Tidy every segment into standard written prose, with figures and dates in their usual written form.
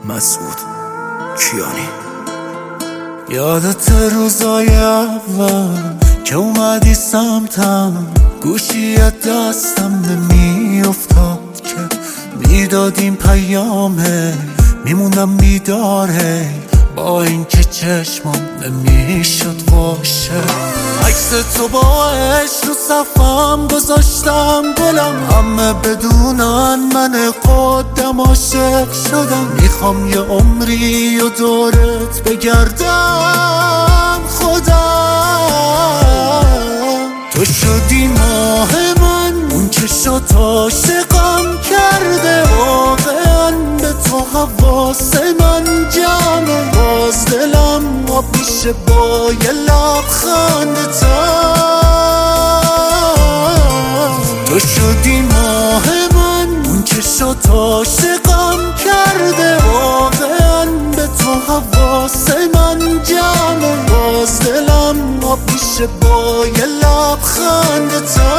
مسعود کیانی. یادت روزای اول که اومدی سمتم، گوشی دستم نمی افتاد که میدادیم پیامه، میموندم بیداره با این که چشمم نمیشد باشه. عکس تو با عشق رو صفم گذاشتم گلم، همه بدونن من خودم عاشق شدم. میخوام یه عمری و دورت بگردم خودم. تو شدی ماه من، اون چشات عاشقم کرده، واقعا به تو حواس من جمعه. باز دلم آب میشه با یه لبخند تو شدی ماه من، اون چشات عاشقم کرده، واقعا به تو حواس من جمعه. باز دلم آب میشه با یه لبخند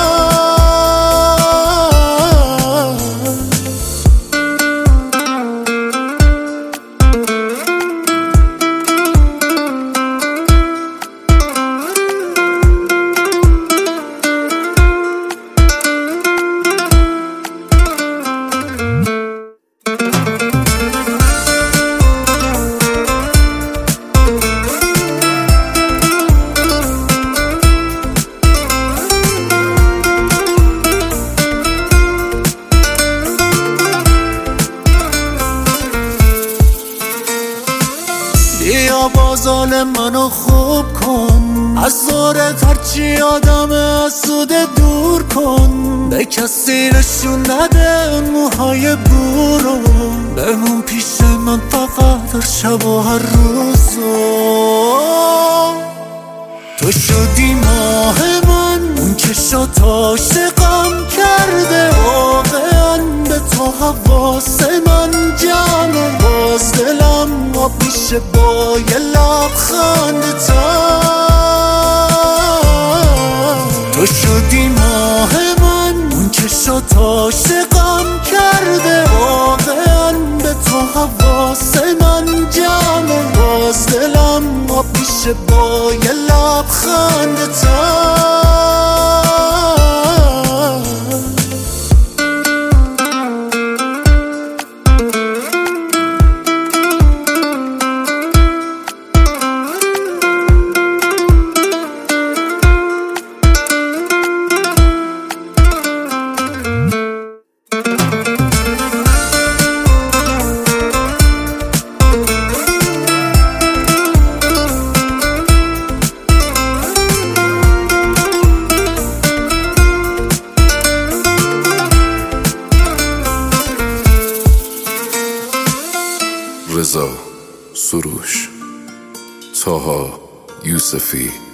بیا بازال منو خوب کن، از زورت هرچی آدم اسوده دور کن. به کسی نشون نده موهای بورو، بمون پیش من فقط هر شب و هر روزو. تو شدی ماه من، اون چشات عاشقم کرده، واقعا به تو حواس من جمعه. باز دلم آب میشه با یه لبخند تو شدی ماه من، اون چشات عاشقم کرده، واقعا به تو حواس من جمعه. باز دلم آب میشه با یه لبخند رضا سروش، طاها یوسفی.